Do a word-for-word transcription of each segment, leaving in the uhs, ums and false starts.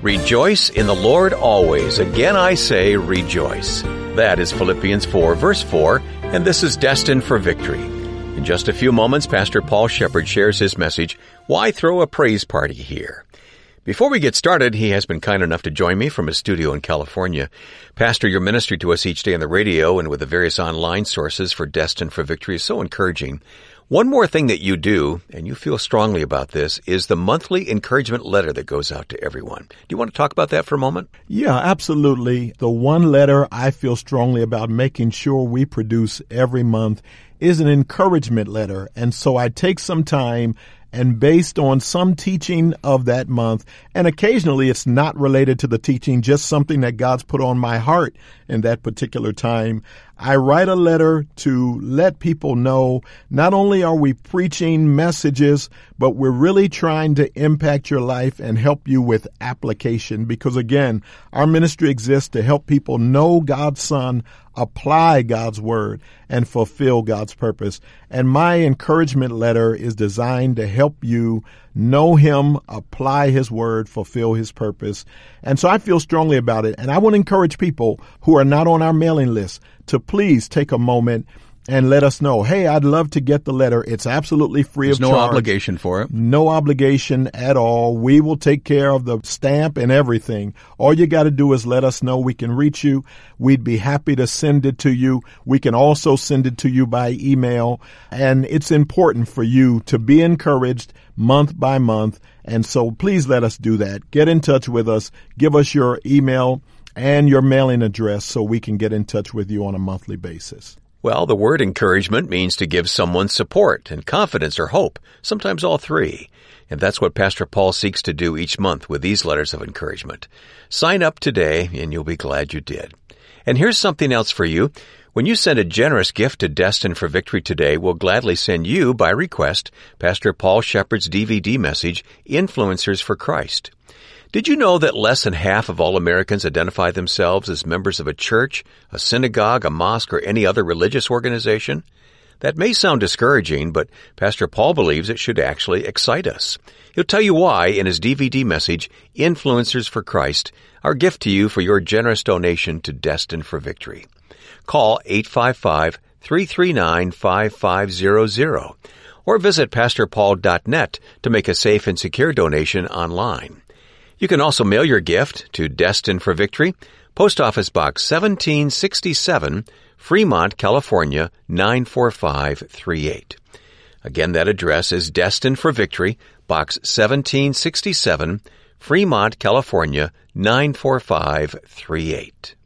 Rejoice in the Lord always. Again I say, rejoice. That is Philippians four, verse four, and this is Destined for Victory. In just a few moments, Pastor Paul Shepherd shares his message, Why Throw a Praise Party Here? Before we get started, he has been kind enough to join me from his studio in California. Pastor, your ministry to us each day on the radio and with the various online sources for Destined for Victory is so encouraging. One more thing that you do, and you feel strongly about this, is the monthly encouragement letter that goes out to everyone. Do you want to talk about that for a moment? Yeah, absolutely. The one letter I feel strongly about making sure we produce every month is an encouragement letter. And so I take some time and based on some teaching of that month, and occasionally it's not related to the teaching, just something that God's put on my heart in that particular time, I write a letter to let people know not only are we preaching messages, but we're really trying to impact your life and help you with application. Because again, our ministry exists to help people know God's Son, apply God's Word, and fulfill God's purpose. And my encouragement letter is designed to help you know Him, apply His Word, fulfill His purpose. And so I feel strongly about it. And I want to encourage people who are not on our mailing list to please take a moment and let us know, hey, I'd love to get the letter. It's absolutely free There's of no charge. No obligation for it. No obligation at all. We will take care of the stamp and everything. All you got to do is let us know. We can reach you. We'd be happy to send it to you. We can also send it to you by email. And it's important for you to be encouraged month by month. And so please let us do that. Get in touch with us. Give us your email and your mailing address so we can get in touch with you on a monthly basis. Well, the word encouragement means to give someone support and confidence or hope, sometimes all three. And that's what Pastor Paul seeks to do each month with these letters of encouragement. Sign up today and you'll be glad you did. And here's something else for you. When you send a generous gift to Destined for Victory today, we'll gladly send you, by request, Pastor Paul Shepherd's D V D message, Influencers for Christ. Did you know that less than half of all Americans identify themselves as members of a church, a synagogue, a mosque, or any other religious organization? That may sound discouraging, but Pastor Paul believes it should actually excite us. He'll tell you why in his D V D message, Influencers for Christ, our gift to you for your generous donation to Destined for Victory. Call eight five five, three three nine, five five zero zero or visit pastor paul dot net to make a safe and secure donation online. You can also mail your gift to Destined for Victory, Post Office Box seventeen sixty-seven, Fremont, California, nine four five three eight. Again, that address is Destined for Victory, Box seventeen sixty-seven, Fremont, California, nine four five three eight.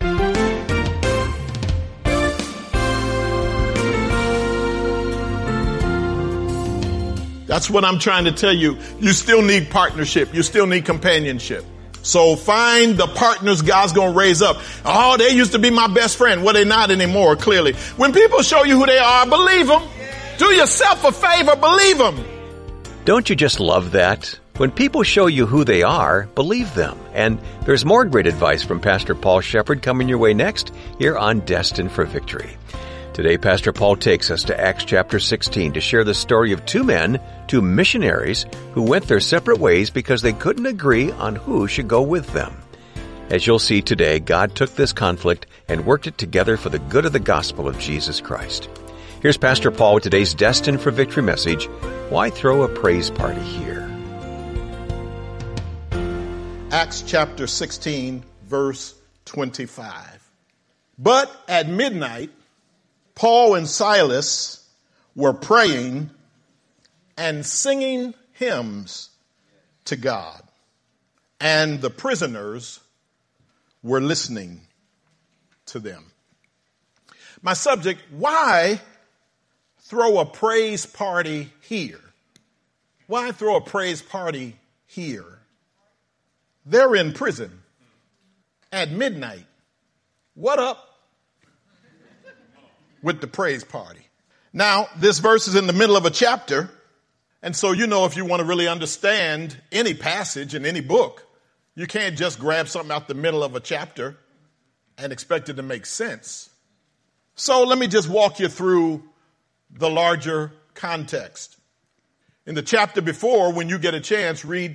That's what I'm trying to tell you. You still need partnership. You still need companionship. So find the partners God's going to raise up. Oh, they used to be my best friend. Well, they're not anymore, clearly. When people show you who they are, believe them. Do yourself a favor, believe them. Don't you just love that? When people show you who they are, believe them. And there's more great advice from Pastor Paul Shepherd coming your way next here on Destined for Victory. Today, Pastor Paul takes us to Acts chapter sixteen to share the story of two men, two missionaries, who went their separate ways because they couldn't agree on who should go with them. As you'll see today, God took this conflict and worked it together for the good of the gospel of Jesus Christ. Here's Pastor Paul with today's Destined for Victory message, Why Throw a Praise Party Here? Acts chapter sixteen, verse twenty-five. But at midnight, Paul and Silas were praying and singing hymns to God, and the prisoners were listening to them. My subject, why throw a praise party here? Why throw a praise party here? They're in prison at midnight. What up with the praise party? Now, this verse is in the middle of a chapter. And so, you know, if you want to really understand any passage in any book, you can't just grab something out the middle of a chapter and expect it to make sense. So let me just walk you through the larger context. In the chapter before, when you get a chance, read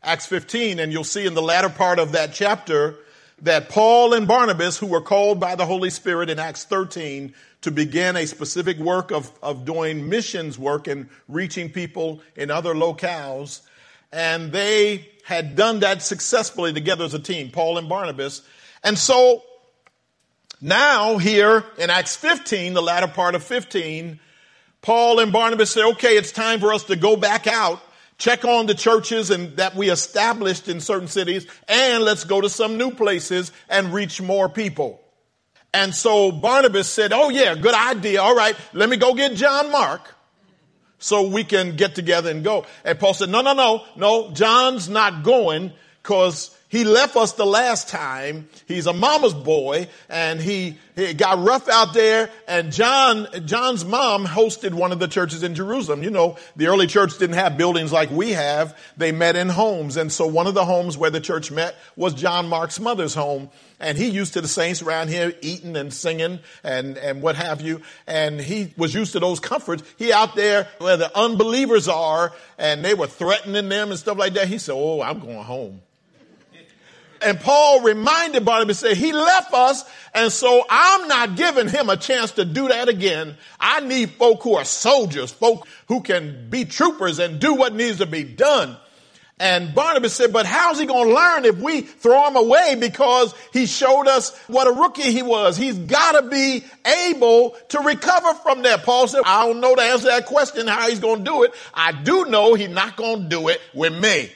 Acts fifteen, and you'll see in the latter part of that chapter that Paul and Barnabas, who were called by the Holy Spirit in Acts thirteen to begin a specific work of, of doing missions work and reaching people in other locales, and they had done that successfully together as a team, Paul and Barnabas. And so now here in Acts fifteen, the latter part of fifteen, Paul and Barnabas say, okay, it's time for us to go back out, check on the churches and that we established in certain cities, and let's go to some new places and reach more people. And so Barnabas said, oh yeah, good idea. All right, let me go get John Mark so we can get together and go. And Paul said, no, no, no, no, John's not going because he left us the last time. He's a mama's boy, and he, he got rough out there. And John, John's mom hosted one of the churches in Jerusalem. You know, the early church didn't have buildings like we have. They met in homes. And so one of the homes where the church met was John Mark's mother's home. And he used to the saints around here eating and singing and, and what have you. And he was used to those comforts. He out there where the unbelievers are, and they were threatening them and stuff like that. He said, oh, I'm going home. And Paul reminded Barnabas, said, he left us, and so I'm not giving him a chance to do that again. I need folk who are soldiers, folk who can be troopers and do what needs to be done. And Barnabas said, but how's he going to learn if we throw him away because he showed us what a rookie he was? He's got to be able to recover from that. Paul said, I don't know the answer to that question, how he's going to do it. I do know he's not going to do it with me.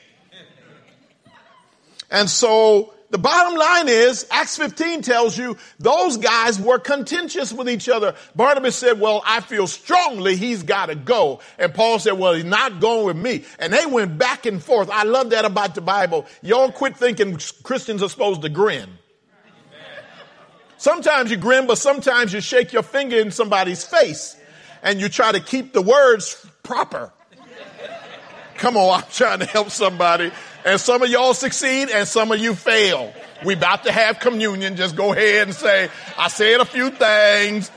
And so the bottom line is, Acts fifteen tells you those guys were contentious with each other. Barnabas said, well, I feel strongly he's got to go. And Paul said, well, he's not going with me. And they went back and forth. I love that about the Bible. Y'all quit thinking Christians are supposed to grin. Sometimes you grin, but sometimes you shake your finger in somebody's face and you try to keep the words proper. Come on, I'm trying to help somebody. And some of y'all succeed and some of you fail. We about to have communion. Just go ahead and say, I said a few things.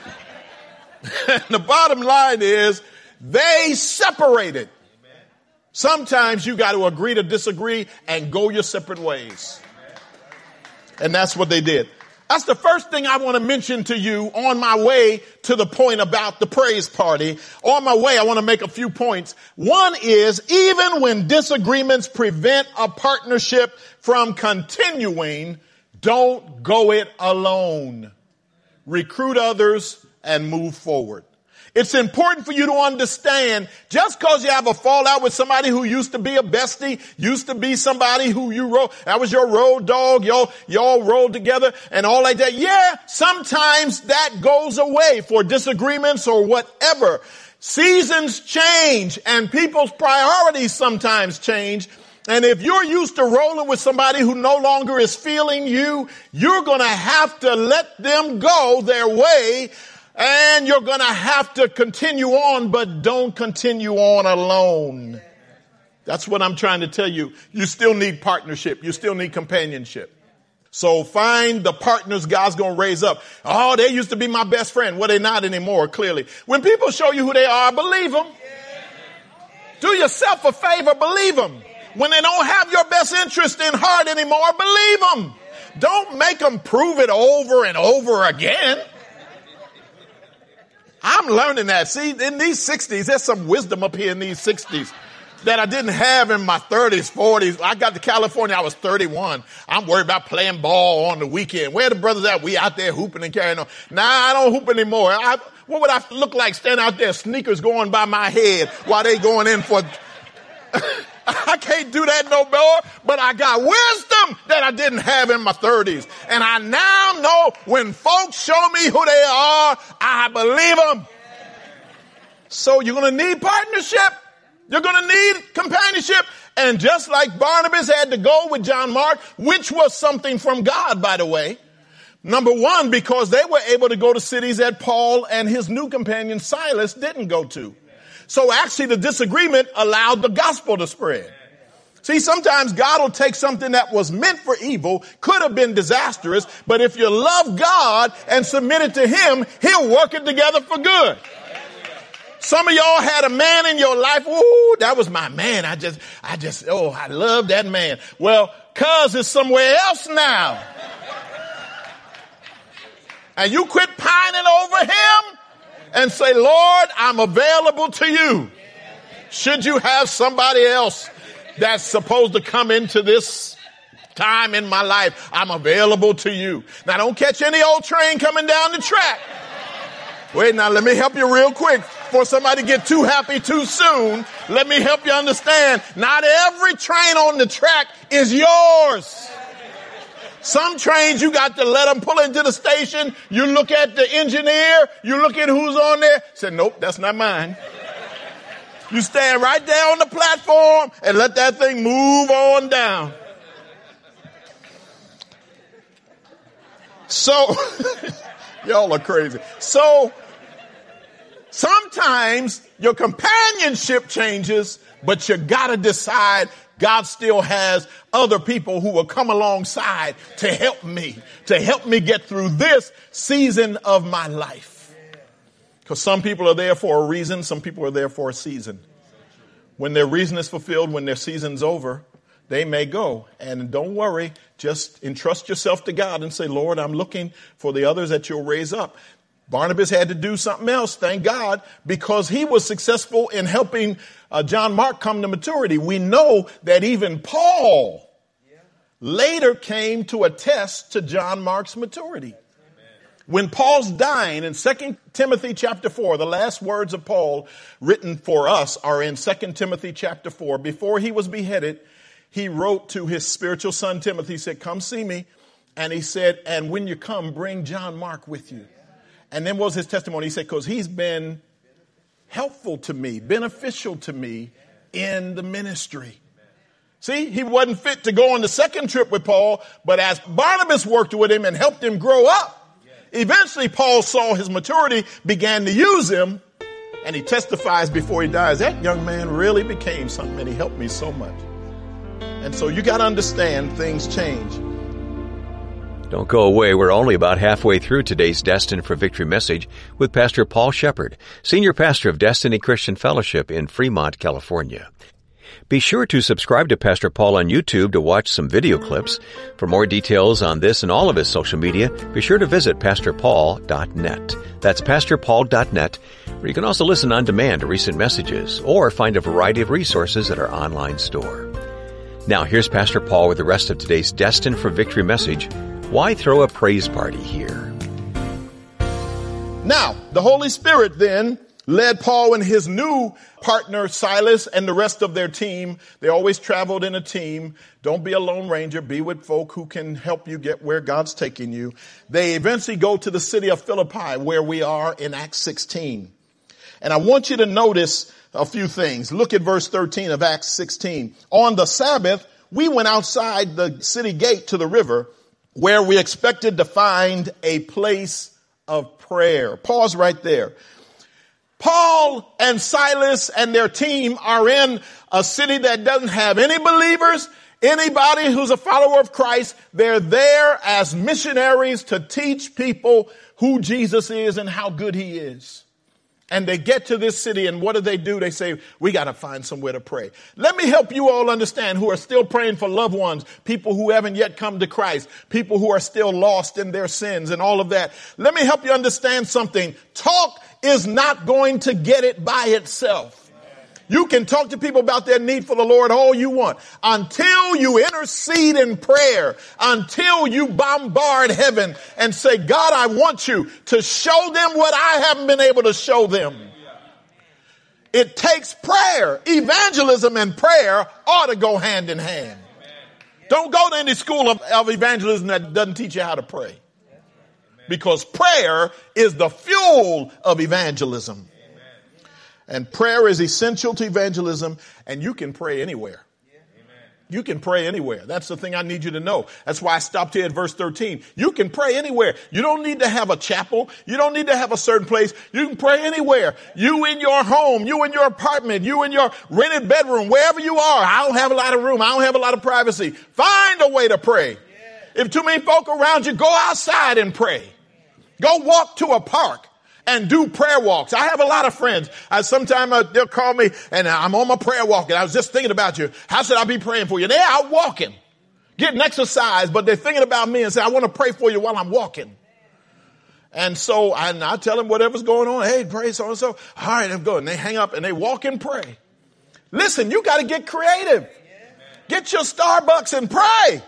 The bottom line is they separated. Sometimes you got to agree to disagree and go your separate ways. And that's what they did. That's the first thing I want to mention to you on my way to the point about the praise party. On my way, I want to make a few points. One is, even when disagreements prevent a partnership from continuing, don't go it alone. Recruit others and move forward. It's important for you to understand, just because you have a fallout with somebody who used to be a bestie, used to be somebody who you rode, that was your road dog, y'all, y'all rode together and all like that. Yeah, sometimes that goes away for disagreements or whatever. Seasons change and people's priorities sometimes change. And if you're used to rolling with somebody who no longer is feeling you, you're going to have to let them go their way. And you're going to have to continue on, but don't continue on alone. That's what I'm trying to tell you. You still need partnership. You still need companionship. So find the partners God's going to raise up. Oh, they used to be my best friend. Well, they're not anymore, clearly. When people show you who they are, believe them. Do yourself a favor, believe them. When they don't have your best interest in heart anymore, believe them. Don't make them prove it over and over again. I'm learning that. See, in these sixties, there's some wisdom up here in these sixties that I didn't have in my thirties, forties. I got to California, I was thirty-one. I'm worried about playing ball on the weekend. Where the brothers at? We out there hooping and carrying on. Nah, I don't hoop anymore. I, what would I look like standing out there, sneakers going by my head while they going in for... I can't do that no more, but I got wisdom that I didn't have in my thirties. And I now know when folks show me who they are, I believe them. So you're going to need partnership. You're going to need companionship. And just like Barnabas had to go with John Mark, which was something from God, by the way. Number one, because they were able to go to cities that Paul and his new companion Silas didn't go to. So actually the disagreement allowed the gospel to spread. See, sometimes God will take something that was meant for evil, could have been disastrous, but if you love God and submit it to him, he'll work it together for good. Some of y'all had a man in your life. Ooh, that was my man. I just, I just, oh, I love that man. Well, cuz is somewhere else now. And you quit pining over him and say, Lord, I'm available to you. Should you have somebody else that's supposed to come into this time in my life, I'm available to you. Now, don't catch any old train coming down the track. Wait, now let me help you real quick. For somebody to get too happy too soon, let me help you understand. Not every train on the track is yours. Some trains you got to let them pull into the station. You look at the engineer. You look at who's on there. Say, nope, that's not mine. You stand right there on the platform and let that thing move on down. So, y'all are crazy. So, sometimes your companionship changes, but you gotta decide God still has other people who will come alongside to help me, to help me get through this season of my life. Because some people are there for a reason, some people are there for a season. When their reason is fulfilled, when their season's over, they may go. And don't worry, just entrust yourself to God and say, Lord, I'm looking for the others that you'll raise up. Barnabas had to do something else, thank God, because he was successful in helping uh, John Mark come to maturity. We know that even Paul yeah. later came to attest to John Mark's maturity. Amen. When Paul's dying in Second Timothy chapter four, the last words of Paul written for us are in Second Timothy chapter four. Before he was beheaded, he wrote to his spiritual son Timothy, he said, come see me. And he said, and when you come, bring John Mark with you. And then what was his testimony? He said, because he's been helpful to me, beneficial to me in the ministry. See, he wasn't fit to go on the second trip with Paul, but as Barnabas worked with him and helped him grow up, eventually Paul saw his maturity, began to use him, and he testifies before he dies, that young man really became something and he helped me so much. And so you got to understand things change. Don't go away. We're only about halfway through today's Destined for Victory message with Pastor Paul Shepard, Senior Pastor of Destiny Christian Fellowship in Fremont, California. Be sure to subscribe to Pastor Paul on YouTube to watch some video clips. For more details on this and all of his social media, be sure to visit pastor paul dot net. That's pastor paul dot net, where you can also listen on demand to recent messages or find a variety of resources at our online store. Now, here's Pastor Paul with the rest of today's Destined for Victory message. Why throw a praise party here? Now, the Holy Spirit then led Paul and his new partner, Silas, and the rest of their team. They always traveled in a team. Don't be a lone ranger. Be with folk who can help you get where God's taking you. They eventually go to the city of Philippi, where we are in Acts sixteen. And I want you to notice a few things. Look at verse thirteen of Acts sixteen. On the Sabbath, we went outside the city gate to the river, where we expected to find a place of prayer. Pause right there. Paul and Silas and their team are in a city that doesn't have any believers, anybody who's a follower of Christ. They're there as missionaries to teach people who Jesus is and how good he is. And they get to this city, and what do they do? They say, we got to find somewhere to pray. Let me help you all understand who are still praying for loved ones, people who haven't yet come to Christ, people who are still lost in their sins and all of that. Let me help you understand something. Talk is not going to get it by itself. You can talk to people about their need for the Lord all you want. Until you intercede in prayer, until you bombard heaven and say, God, I want you to show them what I haven't been able to show them. It takes prayer. Evangelism and prayer ought to go hand in hand. Don't go to any school of, of evangelism that doesn't teach you how to pray. Because prayer is the fuel of evangelism. And prayer is essential to evangelism, and you can pray anywhere. You can pray anywhere. That's the thing I need you to know. That's why I stopped here at verse thirteen. You can pray anywhere. You don't need to have a chapel. You don't need to have a certain place. You can pray anywhere. You in your home, you in your apartment, you in your rented bedroom, wherever you are. I don't have a lot of room. I don't have a lot of privacy. Find a way to pray. If too many folk around you, go outside and pray. Go walk to a park and do prayer walks. I have a lot of friends. I sometimes uh, they'll call me and I'm on my prayer walk and I was just thinking about you. How should I be praying for you? They're out walking, getting exercise, but they're thinking about me and say, I want to pray for you while I'm walking. And so I, I tell them whatever's going on. Hey, pray so and so. All right, I'm going. They hang up and they walk and pray. Listen, you got to get creative. Get your Starbucks and pray.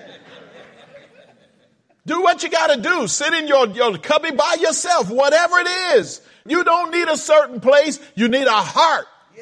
Do what you got to do. Sit in your, your cubby by yourself, whatever it is. You don't need a certain place. You need a heart.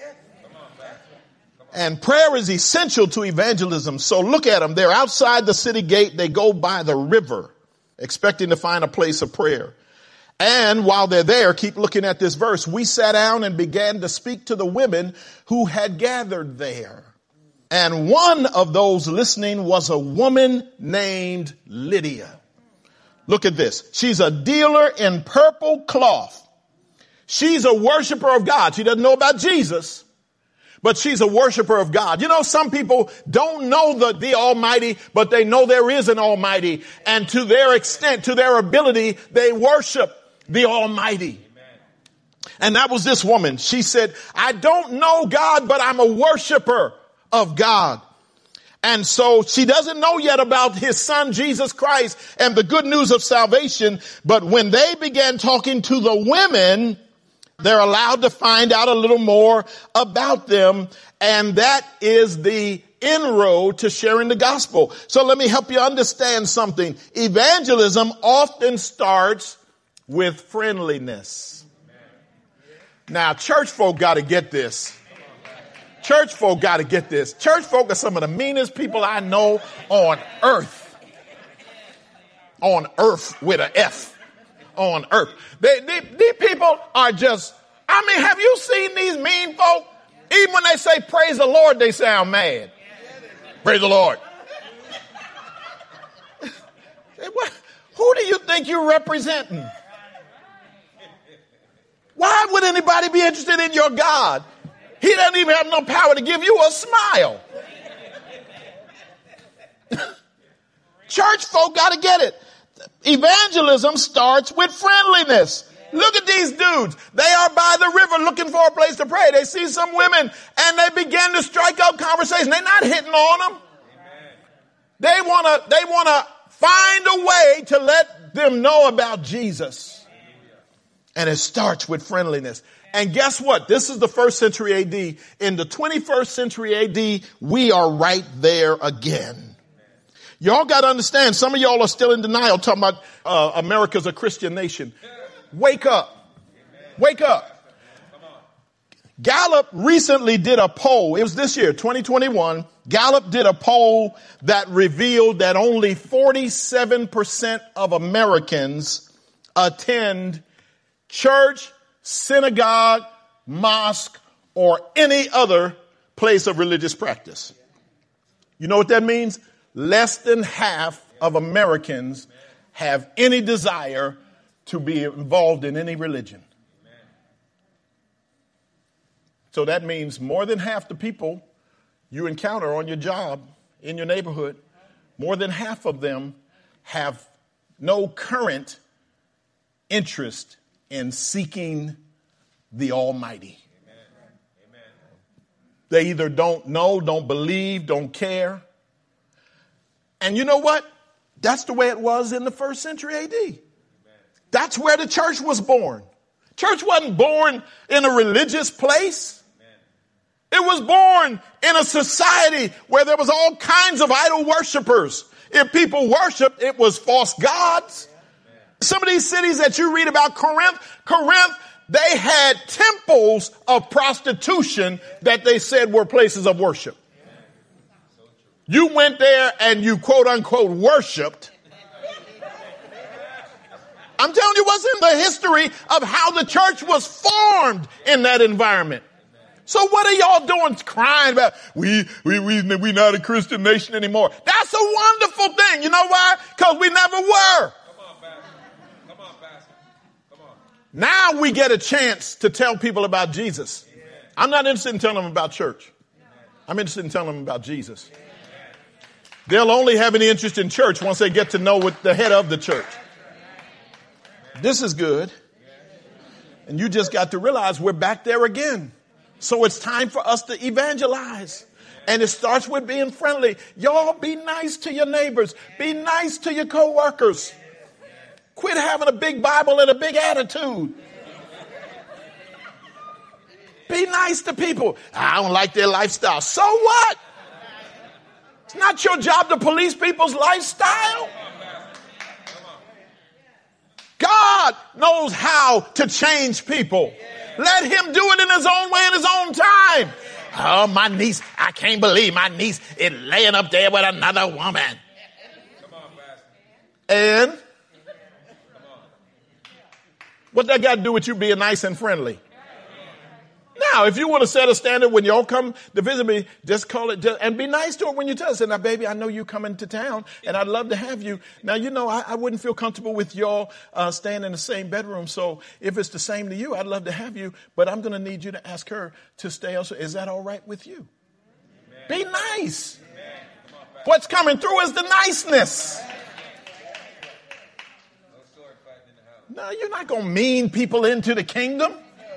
And prayer is essential to evangelism. So look at them. They're outside the city gate. They go by the river, expecting to find a place of prayer. And while they're there, keep looking at this verse. We sat down and began to speak to the women who had gathered there. And one of those listening was a woman named Lydia. Look at this. She's a dealer in purple cloth. She's a worshiper of God. She doesn't know about Jesus, but she's a worshiper of God. You know, some people don't know the, the Almighty, but they know there is an Almighty. And to their extent, to their ability, they worship the Almighty. And that was this woman. She said, I don't know God, but I'm a worshiper of God. And so she doesn't know yet about his son, Jesus Christ, and the good news of salvation. But when they began talking to the women, they're allowed to find out a little more about them. And that is the inroad to sharing the gospel. So let me help you understand something. Evangelism often starts with friendliness. Now, church folk got to get this. Church folk got to get this. Church folk are some of the meanest people I know on earth. On earth with an F. On earth. They, they, these people are just, I mean, have you seen these mean folk? Even when they say praise the Lord, they sound mad. Praise the Lord. Who do you think you're representing? Why would anybody be interested in your God? He doesn't even have no power to give you a smile. Church folk got to get it. Evangelism starts with friendliness. Look at these dudes. They are by the river looking for a place to pray. They see some women and they begin to strike up conversation. They're not hitting on them. They want to, they want to find a way to let them know about Jesus. And it starts with friendliness. And guess what? This is the first century A D. In the twenty-first century A D, we are right there again. Y'all got to understand, some of y'all are still in denial talking about uh, America's a Christian nation. Wake up. Wake up. Gallup recently did a poll. It was this year, twenty twenty-one. Gallup did a poll that revealed that only forty-seven percent of Americans attend church, synagogue, mosque, or any other place of religious practice. You know what that means? Less than half of Americans have any desire to be involved in any religion. So that means more than half the people you encounter on your job, in your neighborhood, more than half of them have no current interest in seeking the Almighty. Amen. They either don't know, don't believe, don't care. And you know what? That's the way it was in the first century A D. Amen. That's where the church was born. Church wasn't born in a religious place. Amen. It was born in a society where there was all kinds of idol worshipers. If people worshiped, it was false gods. Some of these cities that you read about, Corinth, Corinth, they had temples of prostitution that they said were places of worship. You went there and you quote unquote worshiped. I'm telling you what's in the history of how the church was formed in that environment. So what are y'all doing crying about, we, we, we, we not a Christian nation anymore? That's a wonderful thing. You know why? Because we never were. Now we get a chance to tell people about Jesus. I'm not interested in telling them about church. I'm interested in telling them about Jesus. They'll only have any interest in church once they get to know what the head of the church. This is good. And you just got to realize we're back there again. So it's time for us to evangelize. And it starts with being friendly. Y'all be nice to your neighbors. Be nice to your coworkers. Quit having a big Bible and a big attitude. Be nice to people. I don't like their lifestyle. So what? It's not your job to police people's lifestyle. God knows how to change people. Let him do it in his own way, in his own time. Oh, my niece, I can't believe my niece is laying up there with another woman. And what that got to do with you being nice and friendly? Now, if you want to set a standard when y'all come to visit me, just call it just, and be nice to her when you tell us. Say, now, baby, I know you coming to town, and I'd love to have you. Now, you know, I, I wouldn't feel comfortable with y'all uh, staying in the same bedroom. So if it's the same to you, I'd love to have you. But I'm going to need you to ask her to stay elsewhere. Is that all right with you? Amen. Be nice. On, what's coming through is the niceness. No, you're not going to mean people into the kingdom.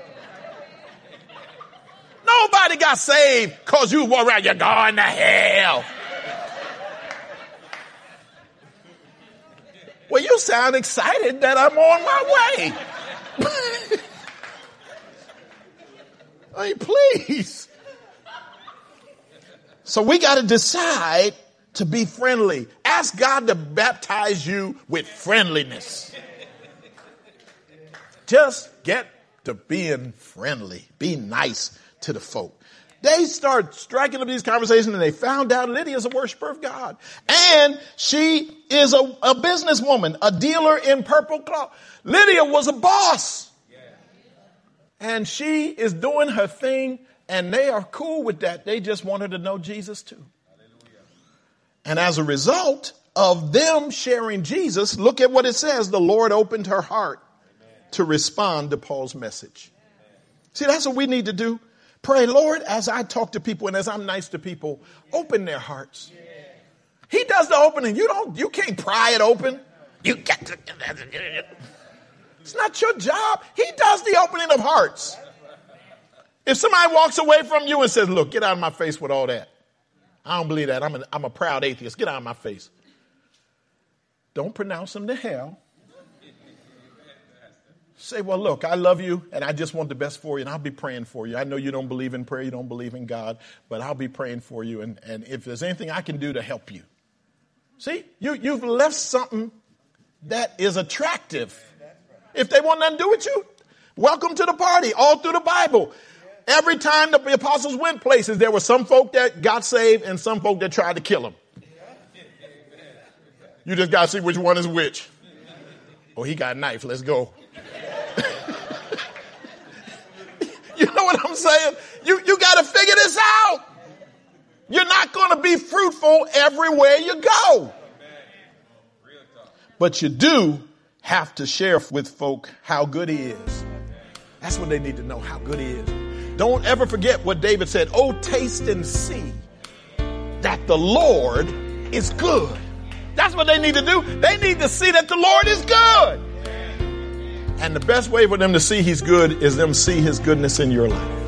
Nobody got saved because you were around. You're going to hell. Well, you sound excited that I'm on my way. I mean, please. So we got to decide to be friendly. Ask God to baptize you with friendliness. Just get to being friendly. Be nice to the folk. They start striking up these conversations and they found out Lydia is a worshiper of God. And she is a, a businesswoman, a dealer in purple cloth. Lydia was a boss. And she is doing her thing and they are cool with that. They just want her to know Jesus too. And as a result of them sharing Jesus, look at what it says. The Lord opened her heart to respond to Paul's message. See, that's what we need to do. Pray, Lord, as I talk to people and as I'm nice to people, open their hearts. He does the opening. You don't, you can't pry it open. You got to, it's not your job. He does the opening of hearts. If somebody walks away from you and says, look, get out of my face with all that. I don't believe that. I'm a, I'm a proud atheist. Get out of my face. Don't pronounce them to hell. Say, well, look, I love you and I just want the best for you and I'll be praying for you. I know you don't believe in prayer, you don't believe in God, but I'll be praying for you. And, and if there's anything I can do to help you. See, you, you've left something that is attractive. If they want nothing to do with you, welcome to the party. All through the Bible. Every time the apostles went places, there were some folk that got saved and some folk that tried to kill them. You just got to see which one is which. Oh, he got a knife. Let's go. You know what I'm saying? You, you got to figure this out. You're not going to be fruitful everywhere you go. But you do have to share with folk how good he is. That's what they need to know, how good he is. Don't ever forget what David said. Oh, taste and see that the Lord is good. That's what they need to do. They need to see that the Lord is good. And the best way for them to see he's good is them see his goodness in your life.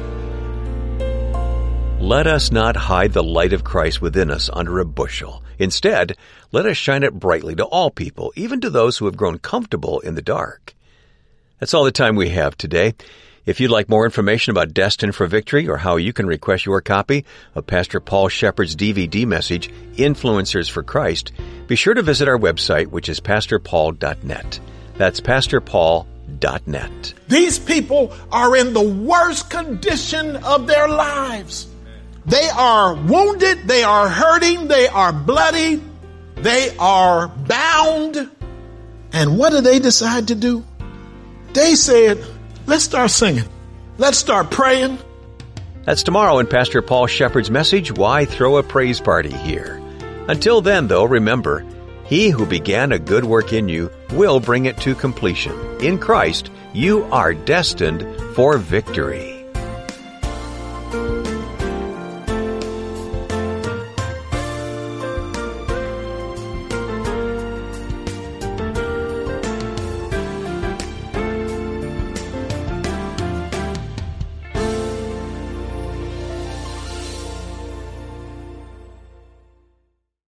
Let us not hide the light of Christ within us under a bushel. Instead, let us shine it brightly to all people, even to those who have grown comfortable in the dark. That's all the time we have today. If you'd like more information about Destined for Victory or how you can request your copy of Pastor Paul Shepherd's D V D message, Influencers for Christ, be sure to visit our website, which is pastor paul dot net. That's pastor paul dot net. These people are in the worst condition of their lives. They are wounded, they are hurting, they are bloody, they are bound. And what did they decide to do? They said, let's start singing. Let's start praying. That's tomorrow in Pastor Paul Shepherd's message, Why Throw a Praise Party Here? Until then, though, remember, he who began a good work in you will bring it to completion. In Christ, you are destined for victory.